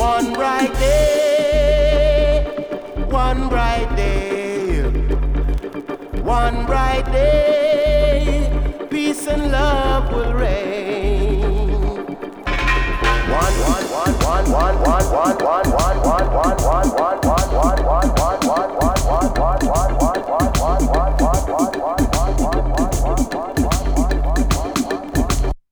One bright day, one bright day, one bright day, peace and love will reign. One, one, one, one, one, one, one, one, one, one, one, one, one, one, one, one, one, one.